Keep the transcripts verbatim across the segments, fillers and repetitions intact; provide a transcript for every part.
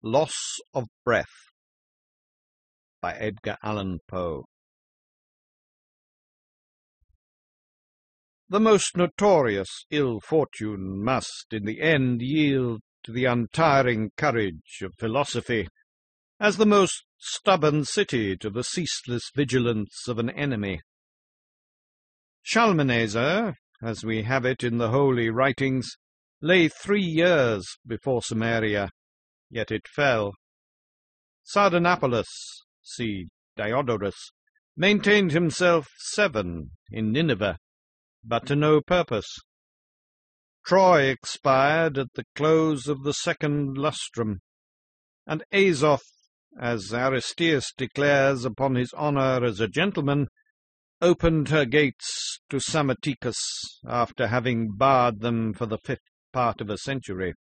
Loss of Breath by Edgar Allan Poe. The most notorious ill fortune must, in the end, yield to the untiring courage of philosophy, as the most stubborn city to the ceaseless vigilance of an enemy. Shalmaneser, as we have it in the holy writings, lay three years before Samaria, yet it fell. Sardanapalus, see Diodorus, maintained himself seven in Nineveh, but to no purpose. Troy expired at the close of the second lustrum, and Azoth, as Aristeas declares upon his honour as a gentleman, opened her gates to Psammaticus after having barred them for the fifth part of a century.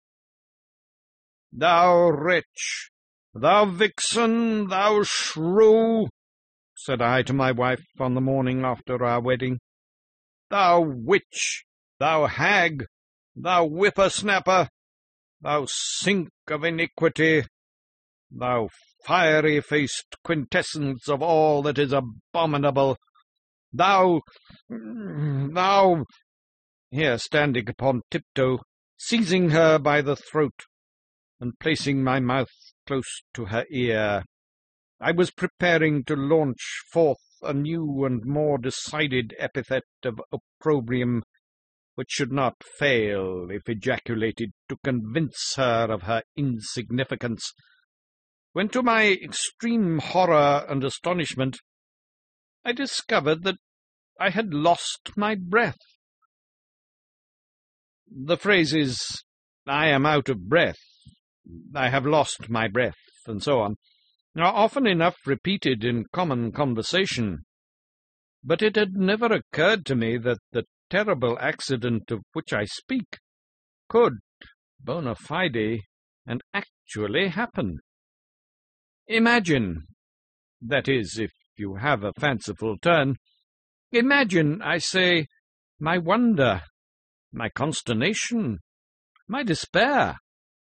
"Thou wretch, thou vixen, thou shrew," said I to my wife on the morning after our wedding, "thou witch, thou hag, thou whipper-snapper, thou sink of iniquity, thou fiery-faced quintessence of all that is abominable, thou, thou—" here standing upon tiptoe, seizing her by the throat, and placing my mouth close to her ear, I was preparing to launch forth a new and more decided epithet of opprobrium, which should not fail, if ejaculated, to convince her of her insignificance, when, to my extreme horror and astonishment, I discovered that I had lost my breath. The phrases, "I am out of breath," "I have lost my breath," and so on, are often enough repeated in common conversation, but it had never occurred to me that the terrible accident of which I speak could, bona fide, and actually happen. Imagine, that is, if you have a fanciful turn, imagine, I say, my wonder, my consternation, my despair.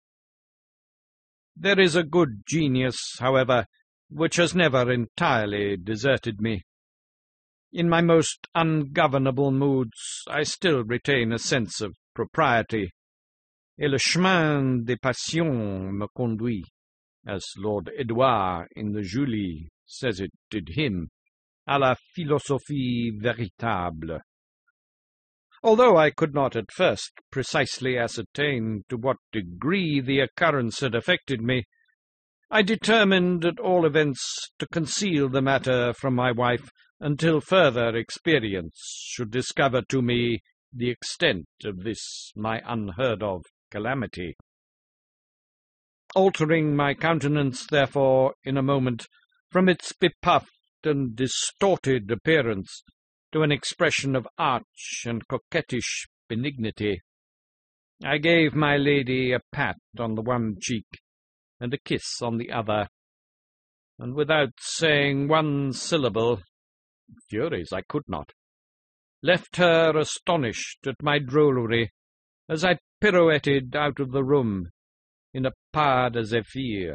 There is a good genius, however, which has never entirely deserted me. In my most ungovernable moods I still retain a sense of propriety, et le chemin des passions me conduit, as Lord Edouard in the Julie says it did him, à la philosophie véritable. Although I could not at first precisely ascertain to what degree the occurrence had affected me, I determined at all events to conceal the matter from my wife until further experience should discover to me the extent of this my unheard-of calamity. Altering my countenance, therefore, in a moment, from its bepuffed and distorted appearance to an expression of arch and coquettish benignity, I gave my lady a pat on the one cheek and a kiss on the other, and without saying one syllable, furies, I could not, left her astonished at my drollery as I pirouetted out of the room in a pas de zephyr.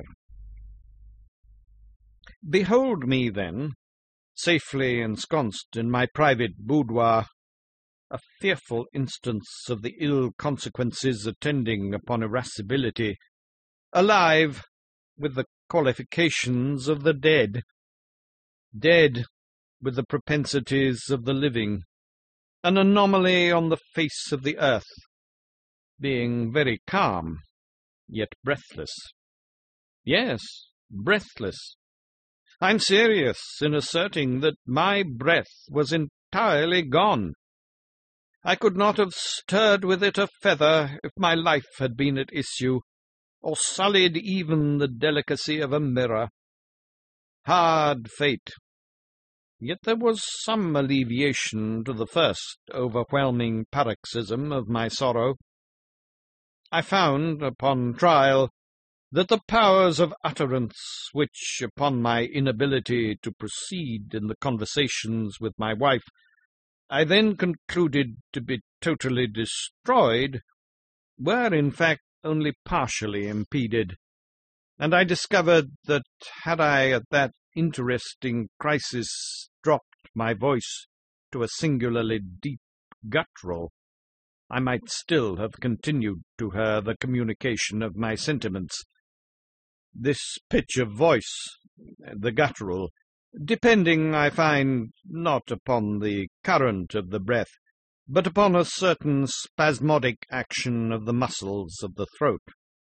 Behold me, then, safely ensconced in my private boudoir, a fearful instance of the ill consequences attending upon irascibility, alive with the qualifications of the dead, dead with the propensities of the living, an anomaly on the face of the earth, being very calm, yet breathless. Yes, breathless. I'm serious in asserting that my breath was entirely gone. I could not have stirred with it a feather if my life had been at issue, or sullied even the delicacy of a mirror. Hard fate! Yet there was some alleviation to the first overwhelming paroxysm of my sorrow. I found, upon trial, that the powers of utterance which, upon my inability to proceed in the conversations with my wife, I then concluded to be totally destroyed, were in fact only partially impeded, and I discovered that had I at that interesting crisis dropped my voice to a singularly deep guttural, I might still have continued to her the communication of my sentiments. This pitch of voice, the guttural, depending, I find, not upon the current of the breath, but upon a certain spasmodic action of the muscles of the throat.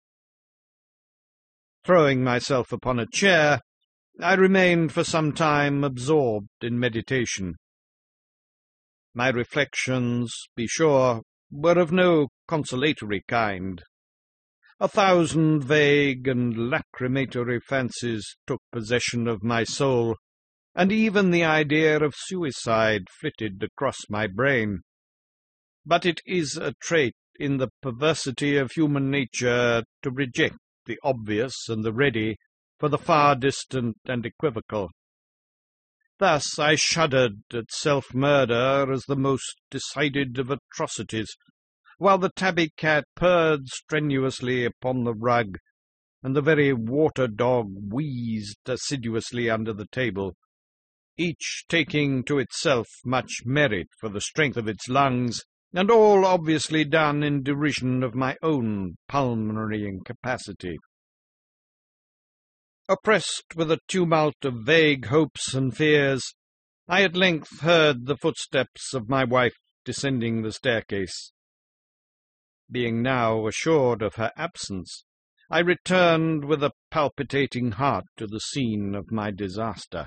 Throwing myself upon a chair, I remained for some time absorbed in meditation. My reflections, be sure, were of no consolatory kind. A thousand vague and lacrimatory fancies took possession of my soul, and even the idea of suicide flitted across my brain. But it is a trait in the perversity of human nature to reject the obvious and the ready for the far distant and equivocal. Thus I shuddered at self-murder as the most decided of atrocities, while the tabby cat purred strenuously upon the rug, and the very water-dog wheezed assiduously under the table, each taking to itself much merit for the strength of its lungs, and all obviously done in derision of my own pulmonary incapacity. Oppressed with a tumult of vague hopes and fears, I at length heard the footsteps of my wife descending the staircase. Being now assured of her absence, I returned with a palpitating heart to the scene of my disaster.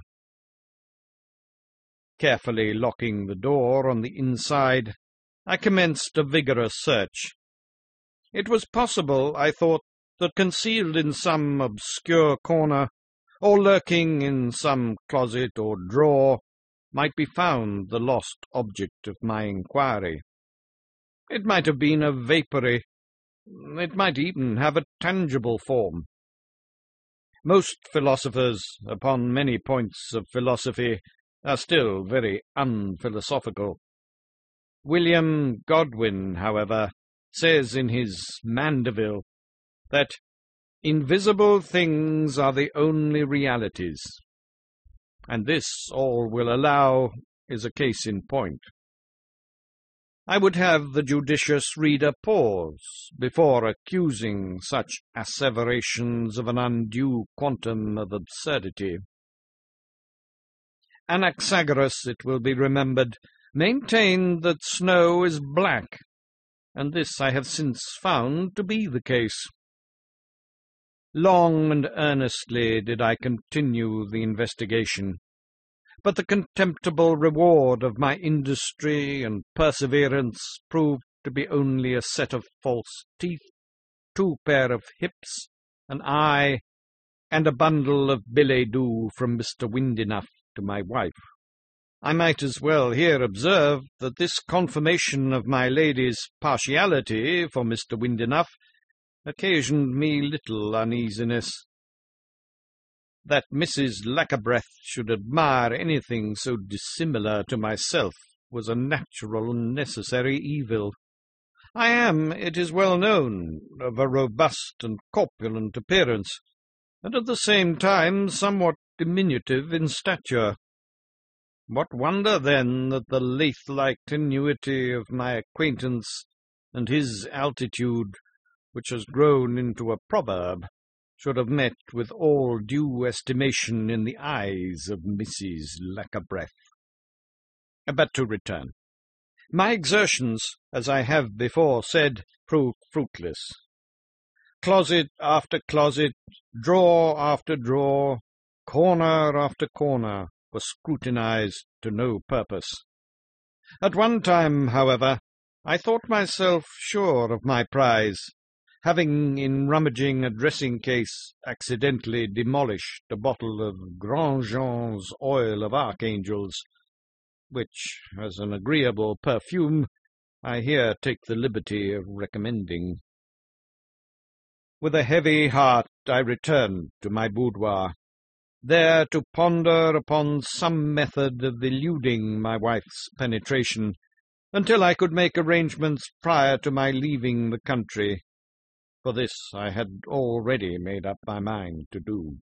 Carefully locking the door on the inside, I commenced a vigorous search. It was possible, I thought, that concealed in some obscure corner, or lurking in some closet or drawer, might be found the lost object of my inquiry. It might have been a vapoury, it might even have a tangible form. Most philosophers, upon many points of philosophy, are still very unphilosophical. William Godwin, however, says in his Mandeville that invisible things are the only realities, and this, all will allow, is a case in point. I would have the judicious reader pause before accusing such asseverations of an undue quantum of absurdity. Anaxagoras, it will be remembered, maintained that snow is black, and this I have since found to be the case. Long and earnestly did I continue the investigation, but the contemptible reward of my industry and perseverance proved to be only a set of false teeth, two pair of hips, an eye, and a bundle of billet-doux from Mister Windenough to my wife. I might as well here observe that this confirmation of my lady's partiality for Mister Windenough occasioned me little uneasiness. That Missus Lackabreath should admire anything so dissimilar to myself was a natural and necessary evil. I am, it is well known, of a robust and corpulent appearance, and at the same time somewhat diminutive in stature. What wonder, then, that the lathe-like tenuity of my acquaintance and his altitude, which has grown into a proverb, should have met with all due estimation in the eyes of Missus Lackabreath. But to return. My exertions, as I have before said, proved fruitless. Closet after closet, drawer after drawer, corner after corner, was scrutinized to no purpose. At one time, however, I thought myself sure of my prize, having, in rummaging a dressing-case, accidentally demolished a bottle of Grandjean's oil of archangels, which, as an agreeable perfume, I here take the liberty of recommending. With a heavy heart I returned to my boudoir, there to ponder upon some method of eluding my wife's penetration, until I could make arrangements prior to my leaving the country. for this I had already made up my mind to do.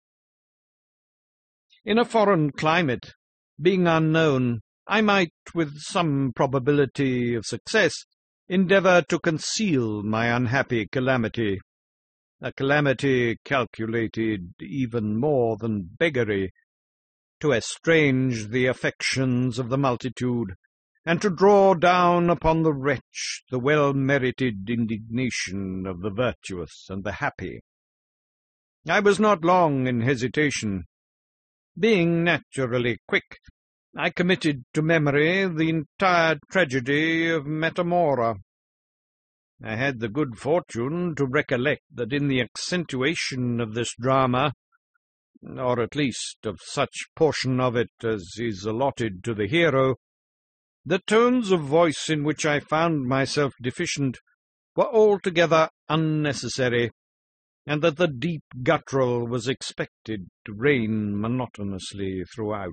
In a foreign climate, being unknown, I might, with some probability of success, endeavour to conceal my unhappy calamity, a calamity calculated even more than beggary to estrange the affections of the multitude, and to draw down upon the wretch the well-merited indignation of the virtuous and the happy. I was not long in hesitation. Being naturally quick, I committed to memory the entire tragedy of Metamora. I had the good fortune to recollect that in the accentuation of this drama, or at least of such portion of it as is allotted to the hero, the tones of voice in which I found myself deficient were altogether unnecessary, and that the deep guttural was expected to reign monotonously throughout.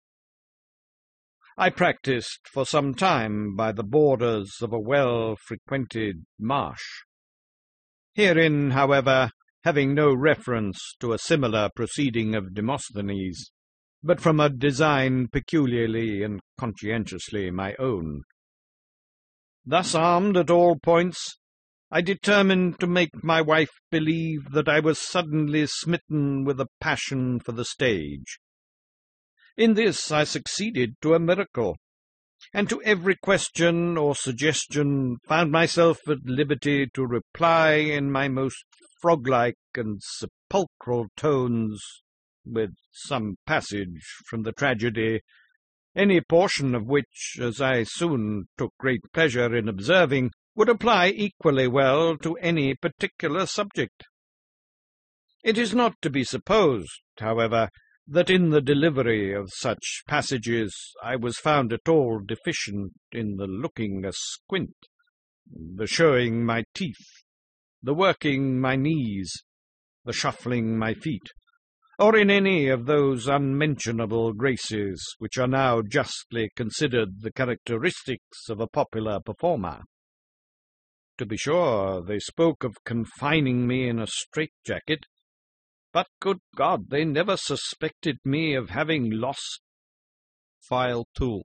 I practised for some time by the borders of a well-frequented marsh. Herein, however, having no reference to a similar proceeding of Demosthenes, but from a design peculiarly and conscientiously my own. Thus armed at all points, I determined to make my wife believe that I was suddenly smitten with a passion for the stage. In this I succeeded to a miracle, and to every question or suggestion found myself at liberty to reply in my most frog-like and sepulchral tones, with some passage from the tragedy, any portion of which, as I soon took great pleasure in observing, would apply equally well to any particular subject. It is not to be supposed, however, that in the delivery of such passages I was found at all deficient in the looking asquint, the showing my teeth, the working my knees, the shuffling my feet, or in any of those unmentionable graces which are now justly considered the characteristics of a popular performer. To be sure, they spoke of confining me in a straitjacket, but, good God, they never suspected me of having lost file tool.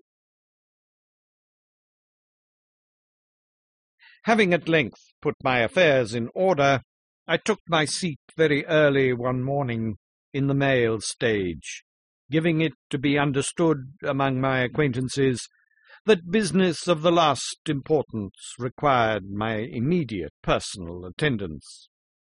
Having at length put my affairs in order, I took my seat very early one morning in the mail stage, giving it to be understood among my acquaintances that business of the last importance required my immediate personal attendance.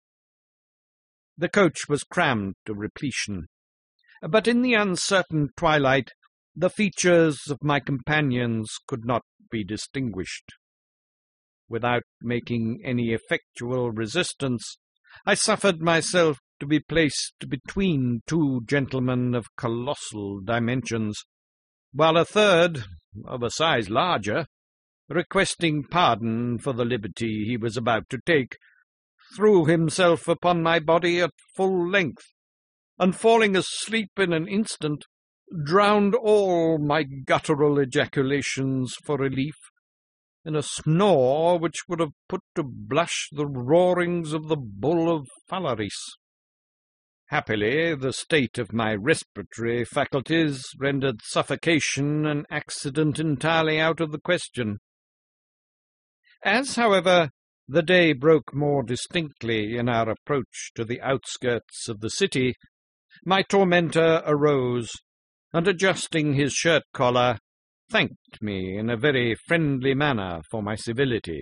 The coach was crammed to repletion, but in the uncertain twilight the features of my companions could not be distinguished. Without making any effectual resistance, I suffered myself to be placed between two gentlemen of colossal dimensions, while a third, of a size larger, requesting pardon for the liberty he was about to take, threw himself upon my body at full length, and falling asleep in an instant, drowned all my guttural ejaculations for relief in a snore which would have put to blush the roarings of the bull of Phalaris. Happily, the state of my respiratory faculties rendered suffocation an accident entirely out of the question. As, however, the day broke more distinctly in our approach to the outskirts of the city, my tormentor arose, and adjusting his shirt-collar, thanked me in a very friendly manner for my civility.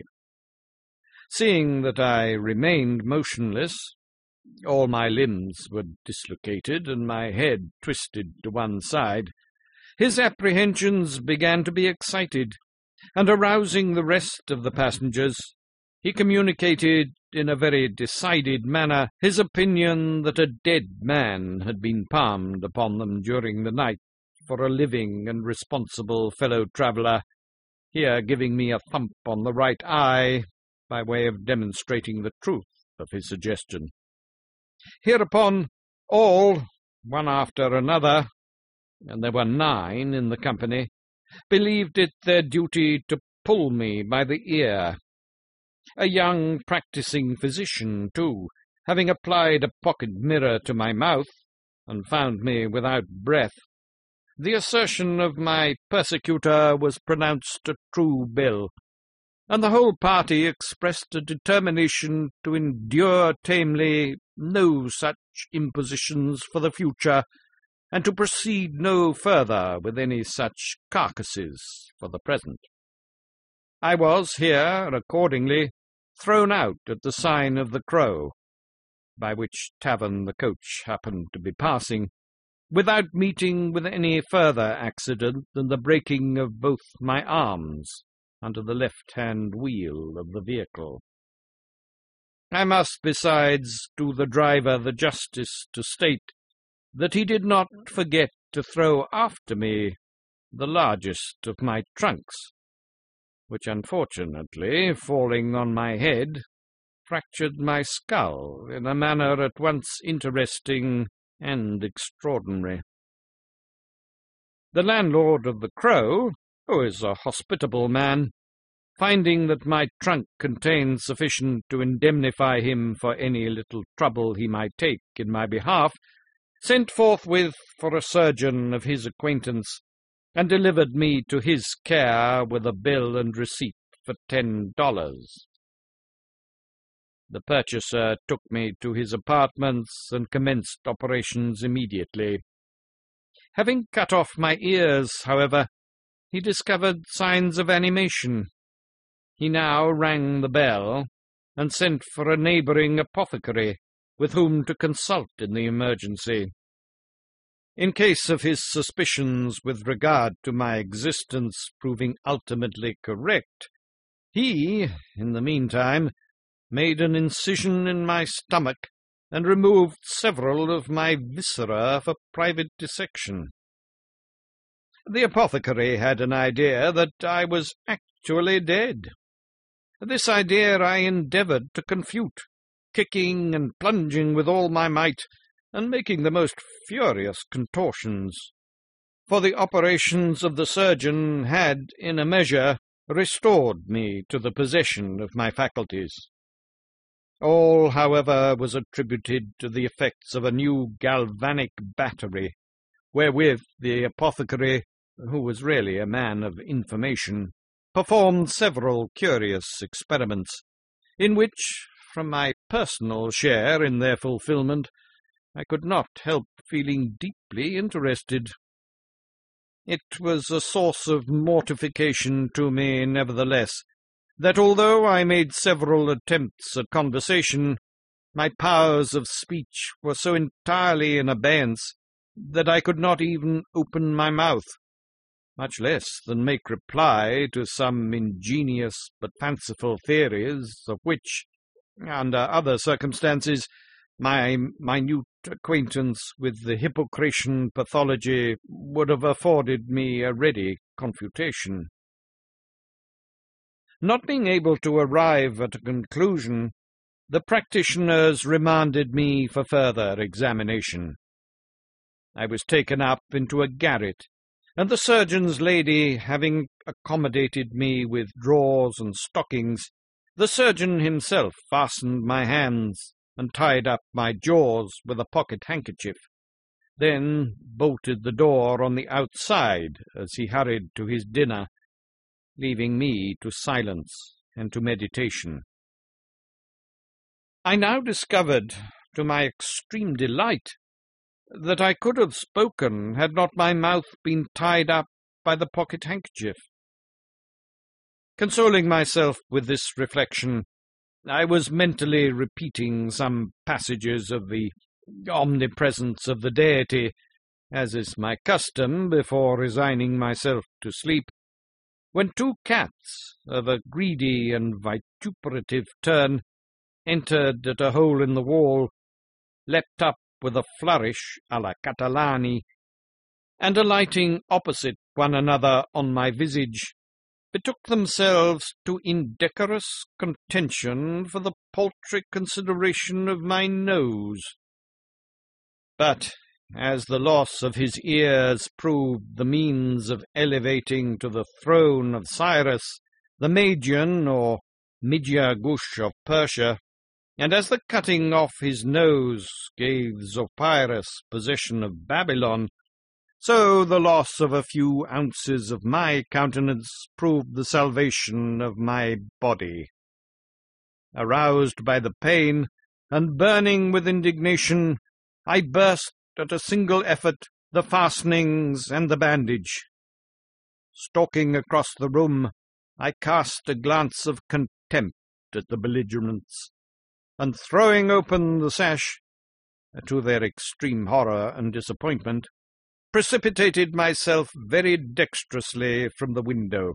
Seeing that I remained motionless, all my limbs were dislocated and my head twisted to one side, his apprehensions began to be excited, and arousing the rest of the passengers, he communicated in a very decided manner his opinion that a dead man had been palmed upon them during the night for a living and responsible fellow-traveller, here giving me a thump on the right eye by way of demonstrating the truth of his suggestion. Hereupon all, one after another, and there were nine in the company, believed it their duty to pull me by the ear, a young practising physician, too, having applied a pocket mirror to my mouth, and found me without breath, the assertion of my persecutor was pronounced a true bill, and the whole party expressed a determination to endure tamely no such impositions for the future, and to proceed no further with any such carcasses for the present. I was here, accordingly, thrown out at the sign of the Crow, by which tavern the coach happened to be passing, without meeting with any further accident than the breaking of both my arms under the left-hand wheel of the vehicle. I must, besides, do the driver the justice to state that he did not forget to throw after me the largest of my trunks, which unfortunately, falling on my head, fractured my skull in a manner at once interesting and extraordinary. The landlord of the Crow, who is a hospitable man, finding that my trunk contained sufficient to indemnify him for any little trouble he might take in my behalf, sent forthwith for a surgeon of his acquaintance, and delivered me to his care with a bill and receipt for ten dollars. The purchaser took me to his apartments and commenced operations immediately. Having cut off my ears, however, he discovered signs of animation. He now rang the bell, and sent for a neighbouring apothecary, with whom to consult in the emergency. In case of his suspicions with regard to my existence proving ultimately correct, he, in the meantime, made an incision in my stomach, and removed several of my viscera for private dissection. The apothecary had an idea that I was actually dead. This idea I endeavoured to confute, kicking and plunging with all my might, and making the most furious contortions, for the operations of the surgeon had, in a measure, restored me to the possession of my faculties. All, however, was attributed to the effects of a new galvanic battery, wherewith the apothecary, who was really a man of information, performed several curious experiments, in which, from my personal share in their fulfilment, I could not help feeling deeply interested. It was a source of mortification to me, nevertheless, that although I made several attempts at conversation, my powers of speech were so entirely in abeyance that I could not even open my mouth, much less than make reply to some ingenious but fanciful theories, of which, under other circumstances, my minute acquaintance with the Hippocratian pathology would have afforded me a ready confutation. Not being able to arrive at a conclusion, the practitioners remanded me for further examination. I was taken up into a garret, and the surgeon's lady having accommodated me with drawers and stockings, the surgeon himself fastened my hands and tied up my jaws with a pocket handkerchief, then bolted the door on the outside as he hurried to his dinner, leaving me to silence and to meditation. I now discovered, to my extreme delight, that I could have spoken had not my mouth been tied up by the pocket handkerchief. Consoling myself with this reflection, I was mentally repeating some passages of the omnipresence of the deity, as is my custom before resigning myself to sleep, when two cats of a greedy and vituperative turn entered at a hole in the wall, leapt up with a flourish à la Catalani, and alighting opposite one another on my visage, betook themselves to indecorous contention for the paltry consideration of my nose. But, as the loss of his ears proved the means of elevating to the throne of Cyrus the Magian or Midyar Gush of Persia, and as the cutting off his nose gave Zopyrus possession of Babylon, so the loss of a few ounces of my countenance proved the salvation of my body. Aroused by the pain, and burning with indignation, I burst at a single effort the fastenings and the bandage. Stalking across the room, I cast a glance of contempt at the belligerents, and throwing open the sash, to their extreme horror and disappointment, precipitated myself very dexterously from the window.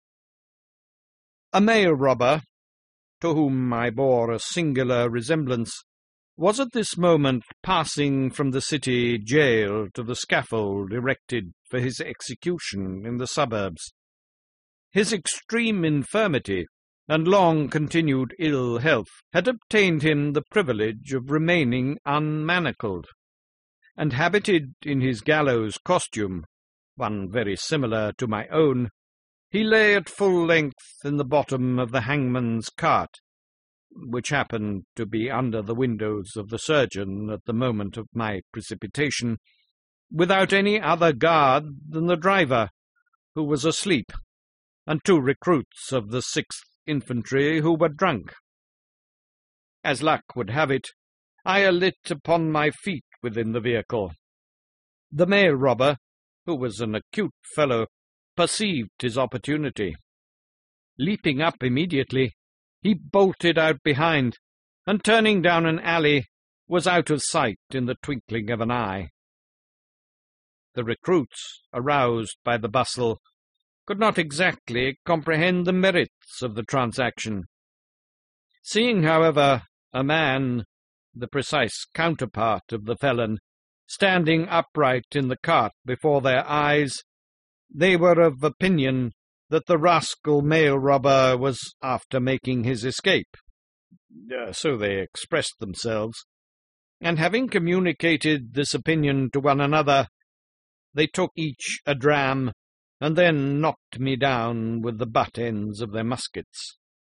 A male robber, to whom I bore a singular resemblance, was at this moment passing from the city jail to the scaffold erected for his execution in the suburbs. His extreme infirmity and long-continued ill health had obtained him the privilege of remaining unmanacled, and habited in his gallows costume, one very similar to my own, he lay at full length in the bottom of the hangman's cart, which happened to be under the windows of the surgeon at the moment of my precipitation, without any other guard than the driver, who was asleep, and two recruits of the Sixth Infantry who were drunk. As luck would have it, I alit upon my feet within the vehicle. The male robber, who was an acute fellow, perceived his opportunity. Leaping up immediately, he bolted out behind, and turning down an alley, was out of sight in the twinkling of an eye. The recruits, aroused by the bustle, could not exactly comprehend the merits of the transaction. Seeing, however, a man, the precise counterpart of the felon, standing upright in the cart before their eyes, they were of opinion that the rascal male robber was after making his escape. Uh, so they expressed themselves, and having communicated this opinion to one another, they took each a dram, and then knocked me down with the butt ends of their muskets.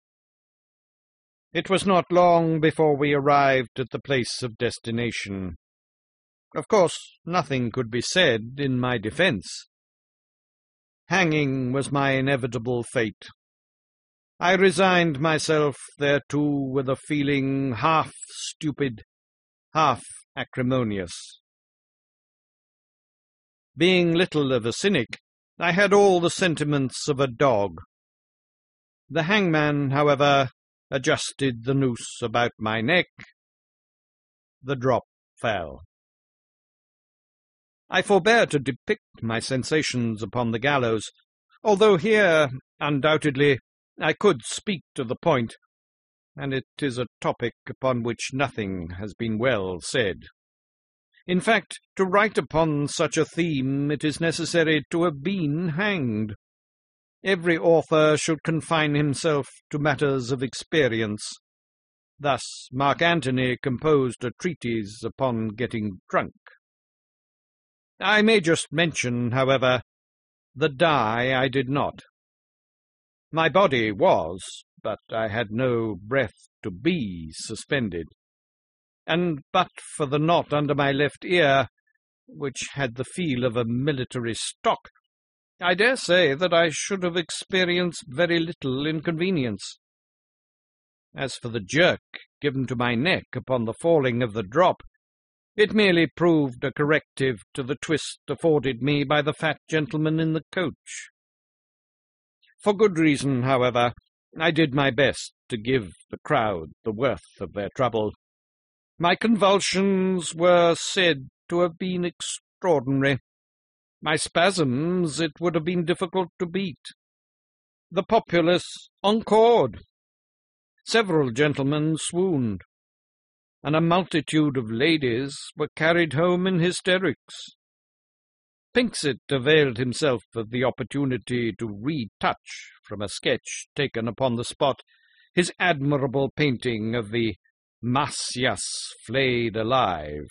It was not long before we arrived at the place of destination. Of course, nothing could be said in my defence. Hanging was my inevitable fate. I resigned myself thereto with a feeling half stupid, half acrimonious. Being little of a cynic, I had all the sentiments of a dog. The hangman, however, adjusted the noose about my neck. The drop fell. I forbear to depict my sensations upon the gallows, although here, undoubtedly, I could speak to the point, and it is a topic upon which nothing has been well said. In fact, to write upon such a theme it is necessary to have been hanged. Every author should confine himself to matters of experience. Thus Mark Antony composed a treatise upon getting drunk. I may just mention, however, that die I did not. My body was, but I had no breath to be suspended, and but for the knot under my left ear, which had the feel of a military stock, I dare say that I should have experienced very little inconvenience. As for the jerk given to my neck upon the falling of the drop, it merely proved a corrective to the twist afforded me by the fat gentleman in the coach. For good reason, however, I did my best to give the crowd the worth of their trouble. My convulsions were said to have been extraordinary. My spasms it would have been difficult to beat. The populace encored. Several gentlemen swooned, and a multitude of ladies were carried home in hysterics. Pinxit availed himself of the opportunity to retouch, from a sketch taken upon the spot, his admirable painting of the Masyas flayed alive.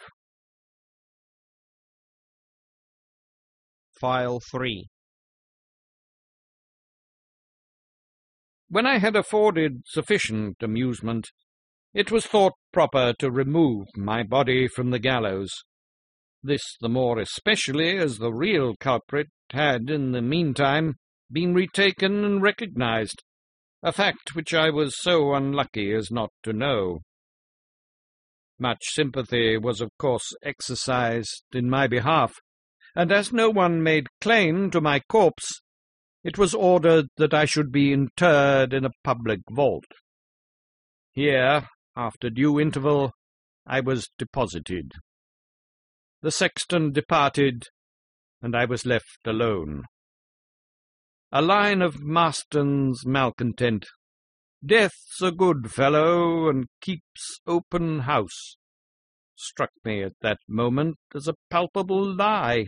File three. When I had afforded sufficient amusement, it was thought proper to remove my body from the gallows. This the more especially as the real culprit had in the meantime been retaken and recognized, a fact which I was so unlucky as not to know. Much sympathy was of course exercised in my behalf, and as no one made claim to my corpse, it was ordered that I should be interred in a public vault. Here, after due interval, I was deposited. The sexton departed, and I was left alone. A line of Marston's malcontent, "Death's a good fellow and keeps open house," struck me at that moment as a palpable lie.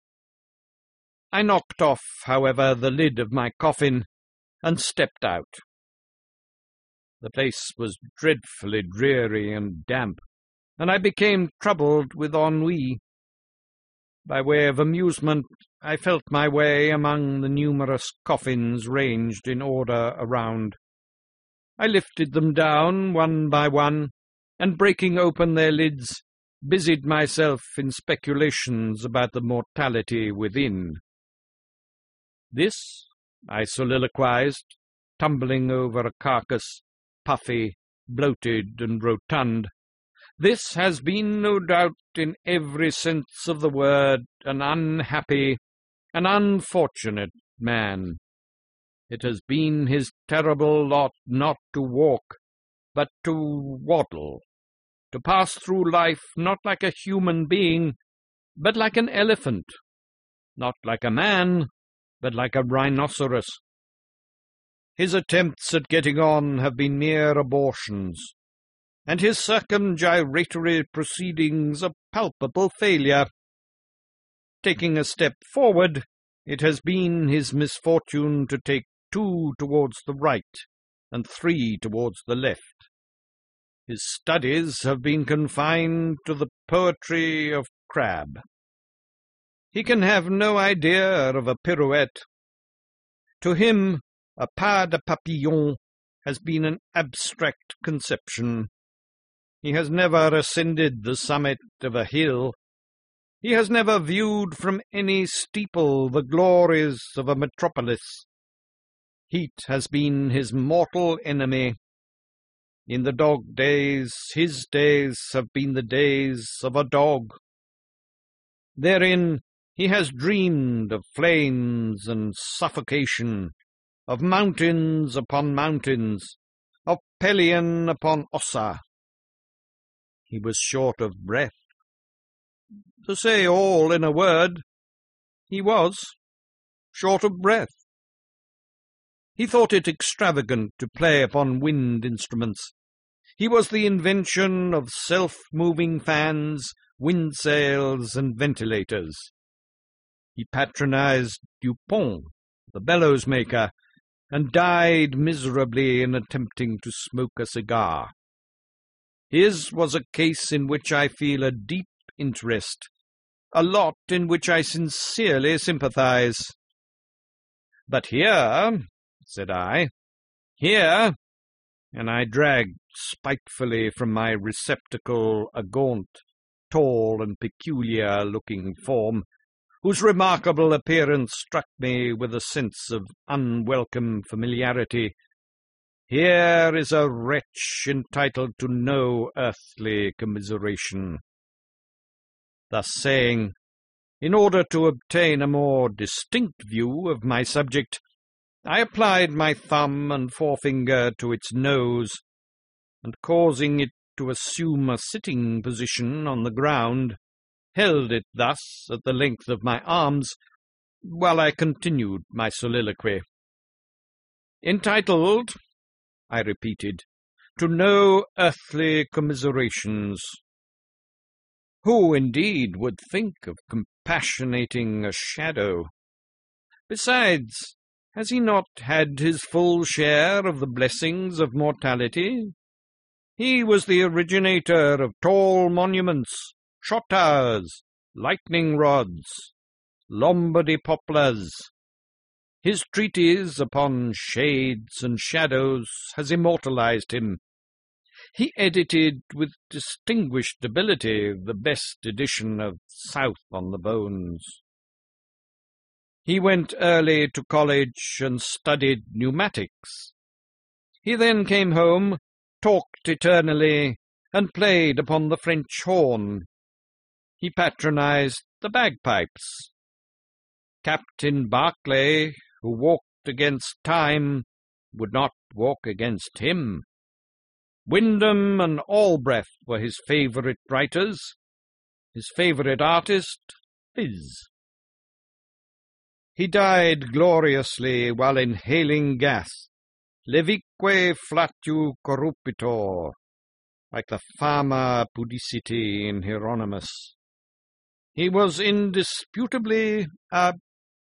I knocked off, however, the lid of my coffin, and stepped out. The place was dreadfully dreary and damp, and I became troubled with ennui. By way of amusement, I felt my way among the numerous coffins ranged in order around. I lifted them down one by one, and breaking open their lids, busied myself in speculations about the mortality within. This, I soliloquized, tumbling over a carcass, puffy, bloated, and rotund, this has been, no doubt, in every sense of the word, an unhappy, an unfortunate man. It has been his terrible lot not to walk, but to waddle, to pass through life not like a human being, but like an elephant, not like a man, but like a rhinoceros. His attempts at getting on have been mere abortions, and his circumgyratory proceedings a palpable failure. Taking a step forward, it has been his misfortune to take two towards the right, and three towards the left. His studies have been confined to the poetry of Crabbe. He can have no idea of a pirouette. To him, a pas de papillon has been an abstract conception. He has never ascended the summit of a hill. He has never viewed from any steeple the glories of a metropolis. Heat has been his mortal enemy. In the dog days, his days have been the days of a dog. Therein he has dreamed of flames and suffocation, of mountains upon mountains, of Pelion upon Ossa. He was short of breath. To say all in a word, he was short of breath. He thought it extravagant to play upon wind instruments. He was the invention of self-moving fans, windsails, and ventilators. He patronized Dupont, the bellows-maker, and died miserably in attempting to smoke a cigar. His was a case in which I feel a deep interest, a lot in which I sincerely sympathize. But here, said I, here, and I dragged spitefully from my receptacle a gaunt, tall, and peculiar-looking form, whose remarkable appearance struck me with a sense of unwelcome familiarity. Here is a wretch entitled to no earthly commiseration. Thus saying, in order to obtain a more distinct view of my subject, I applied my thumb and forefinger to its nose, and causing it to assume a sitting position on the ground, held it thus at the length of my arms, while I continued my soliloquy. Entitled, I repeated, to no earthly commiserations. Who, indeed, would think of compassionating a shadow? Besides, has he not had his full share of the blessings of mortality? He was the originator of tall monuments, shot towers, lightning rods, Lombardy poplars. His treatise upon shades and shadows has immortalized him. He edited with distinguished ability the best edition of South on the Bones. He went early to college and studied pneumatics. He then came home, talked eternally, and played upon the French horn. He patronized the bagpipes. Captain Barclay, who walked against time, would not walk against him. Wyndham and Allbreath were his favourite writers, his favourite artist, his. He died gloriously while inhaling gas, levique flatu corrupitor, like the Fama Pudicity in Hieronymus. He was indisputably a...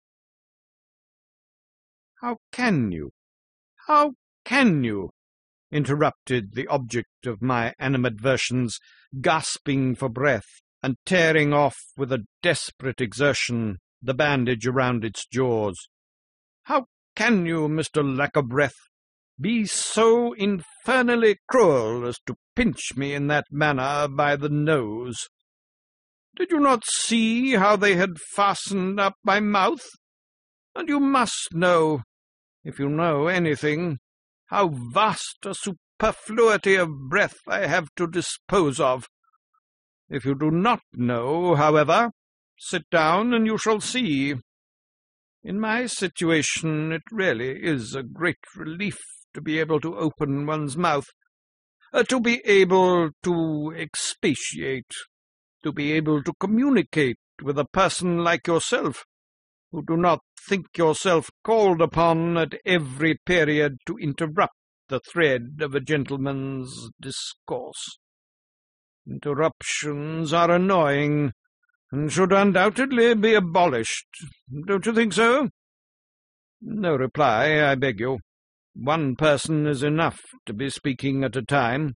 How can you? How can you? Interrupted the object of my animadversions, gasping for breath, and tearing off with a desperate exertion the bandage around its jaws. How can you, Mister Lack-o'-breath, be so infernally cruel as to pinch me in that manner by the nose? Did you not see how they had fastened up my mouth? And you must know, if you know anything, how vast a superfluity of breath I have to dispose of. If you do not know, however, sit down and you shall see. In my situation it really is a great relief to be able to open one's mouth, uh, to be able to expatiate, to be able to communicate with a person like yourself, who do not think yourself called upon at every period to interrupt the thread of a gentleman's discourse. Interruptions are annoying, and should undoubtedly be abolished. Don't you think so? No reply, I beg you. One person is enough to be speaking at a time.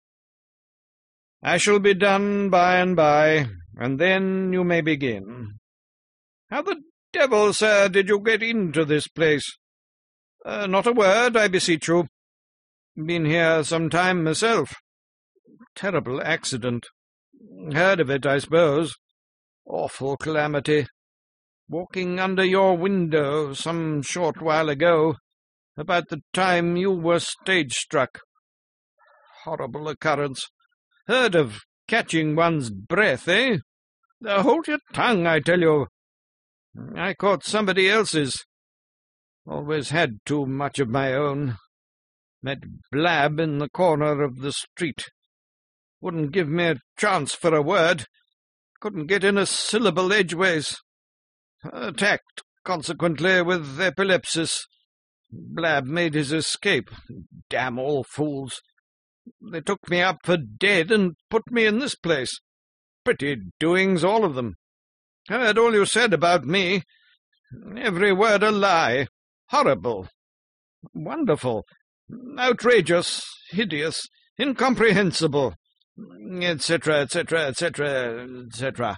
I shall be done by and by, and then you may begin. How the devil, sir, did you get into this place? Uh, not a word, I beseech you. Been here some time myself. Terrible accident. Heard of it, I suppose. Awful calamity. Walking under your window some short while ago, about the time you were stage-struck. Horrible occurrence. Heard of catching one's breath, eh? Uh, hold your tongue, I tell you. I caught somebody else's. Always had too much of my own. Met Blab in the corner of the street. Wouldn't give me a chance for a word. Couldn't get in a syllable edgeways. Attacked, consequently, with epilepsis. Blab made his escape. Damn all fools. They took me up for dead and put me in this place. Pretty doings, all of them. Heard all you said about me. Every word a lie. Horrible. Wonderful. Outrageous. Hideous. Incomprehensible. Etc., etc., etc., et cetera.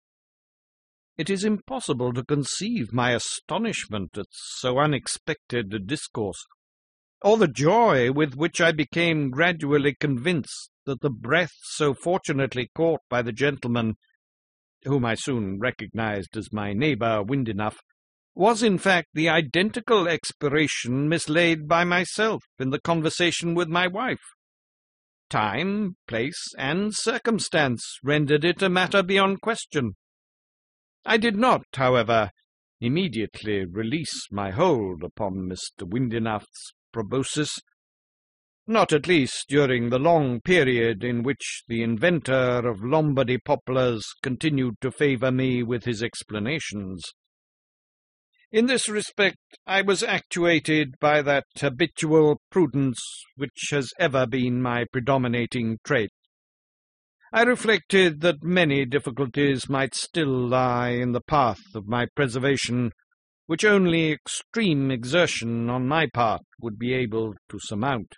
It is impossible to conceive my astonishment at so unexpected a discourse, or the joy with which I became gradually convinced that the breath so fortunately caught by the gentleman, whom I soon recognized as my neighbour Windenough, was in fact the identical expiration mislaid by myself in the conversation with my wife. Time, place, and circumstance rendered it a matter beyond question. I did not, however, immediately release my hold upon Mister Windenough's proboscis, not at least during the long period in which the inventor of Lombardy poplars continued to favour me with his explanations. In this respect I was actuated by that habitual prudence which has ever been my predominating trait. I reflected that many difficulties might still lie in the path of my preservation, which only extreme exertion on my part would be able to surmount.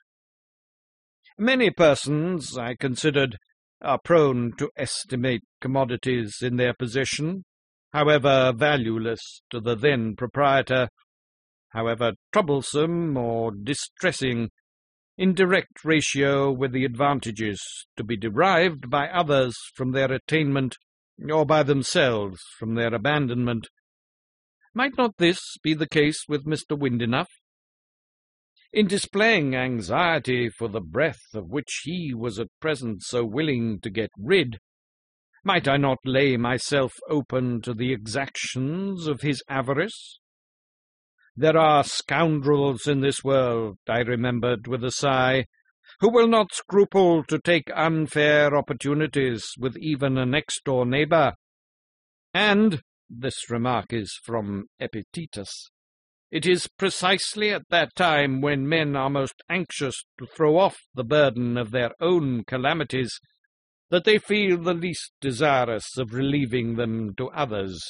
Many persons, I considered, are prone to estimate commodities in their possession, however valueless to the then proprietor, however troublesome or distressing, in direct ratio with the advantages to be derived by others from their attainment, or by themselves from their abandonment. Might not this be the case with Mister Windenough? In displaying anxiety for the breath of which he was at present so willing to get rid, might I not lay myself open to the exactions of his avarice? There are scoundrels in this world, I remembered with a sigh, who will not scruple to take unfair opportunities with even a next-door neighbour. And, this remark is from Epictetus, it is precisely at that time when men are most anxious to throw off the burden of their own calamities that they feel the least desirous of relieving them to others.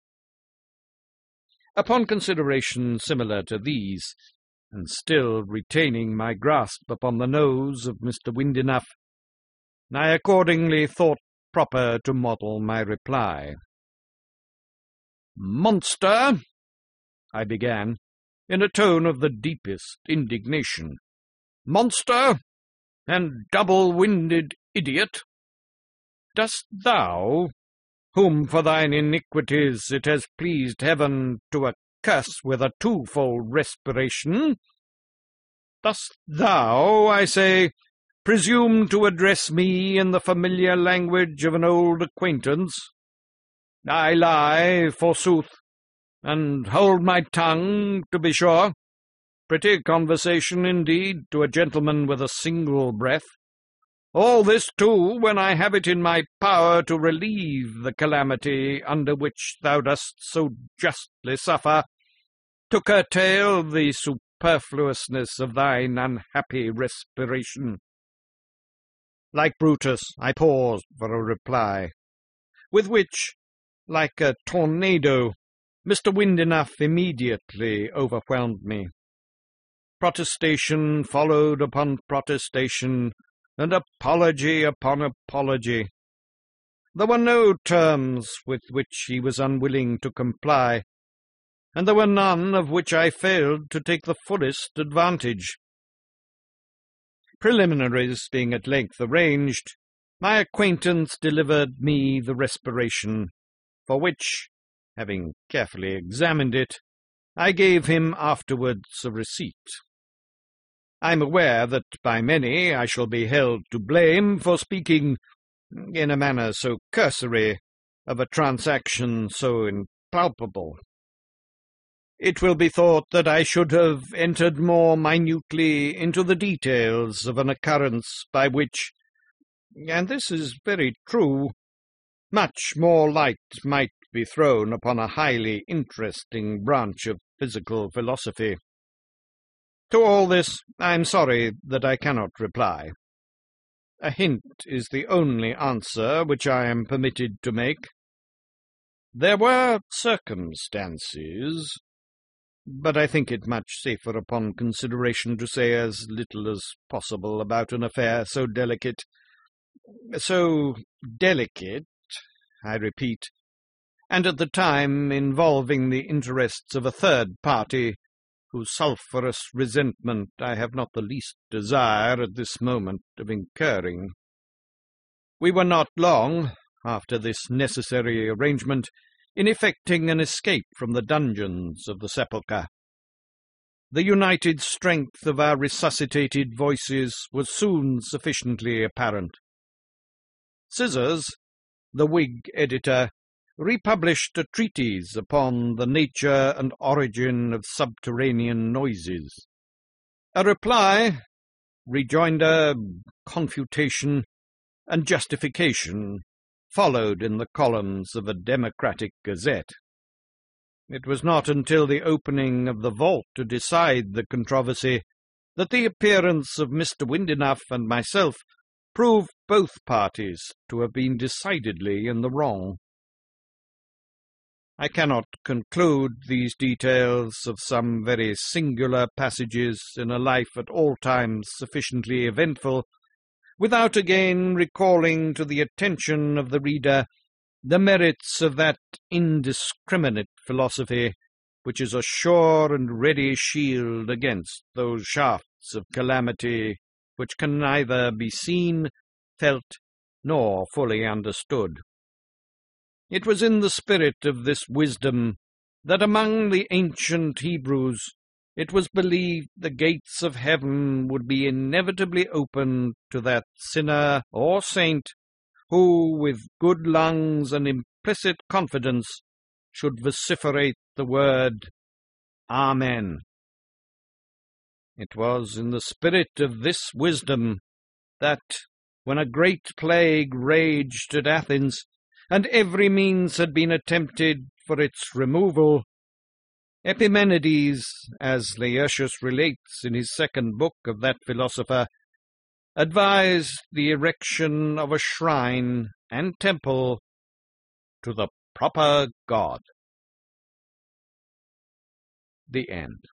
Upon consideration similar to these, and still retaining my grasp upon the nose of Mister Windenough, I accordingly thought proper to model my reply. "Monster," I began, in a tone of the deepest indignation, "monster, and double-winded idiot, dost thou, whom for thine iniquities it has pleased heaven to accurse with a twofold respiration, dost thou, I say, presume to address me in the familiar language of an old acquaintance? I lie, forsooth, and hold my tongue, to be sure. Pretty conversation, indeed, to a gentleman with a single breath. All this, too, when I have it in my power to relieve the calamity under which thou dost so justly suffer, to curtail the superfluousness of thine unhappy respiration." Like Brutus, I paused for a reply, with which, like a tornado, Mister Windenough immediately overwhelmed me. Protestation followed upon protestation, and apology upon apology. There were no terms with which he was unwilling to comply, and there were none of which I failed to take the fullest advantage. Preliminaries being at length arranged, my acquaintance delivered me the respiration, for which, having carefully examined it, I gave him afterwards a receipt. I am aware that by many I shall be held to blame for speaking, in a manner so cursory, of a transaction so impalpable. It will be thought that I should have entered more minutely into the details of an occurrence by which, and this is very true, much more light might be thrown upon a highly interesting branch of physical philosophy. To all this I am sorry that I cannot reply. A hint is the only answer which I am permitted to make. There were circumstances, but I think it much safer upon consideration to say as little as possible about an affair so delicate, so delicate, I repeat, and at the time involving the interests of a third party, whose sulphurous resentment I have not the least desire at this moment of incurring. We were not long, after this necessary arrangement, in effecting an escape from the dungeons of the sepulchre. The united strength of our resuscitated voices was soon sufficiently apparent. Scissors, the Whig editor, republished a treatise upon the nature and origin of subterranean noises. A reply, rejoinder, confutation, and justification followed in the columns of a democratic gazette. It was not until the opening of the vault to decide the controversy that the appearance of Mister Windenough and myself proved both parties to have been decidedly in the wrong. I cannot conclude these details of some very singular passages in a life at all times sufficiently eventful, without again recalling to the attention of the reader the merits of that indiscriminate philosophy which is a sure and ready shield against those shafts of calamity which can neither be seen, felt, nor fully understood. It was in the spirit of this wisdom that among the ancient Hebrews it was believed the gates of heaven would be inevitably opened to that sinner or saint who, with good lungs and implicit confidence, should vociferate the word Amen. It was in the spirit of this wisdom that, when a great plague raged at Athens, and every means had been attempted for its removal, Epimenides, as Laertius relates in his second book of that philosopher, advised the erection of a shrine and temple to the proper God. The end.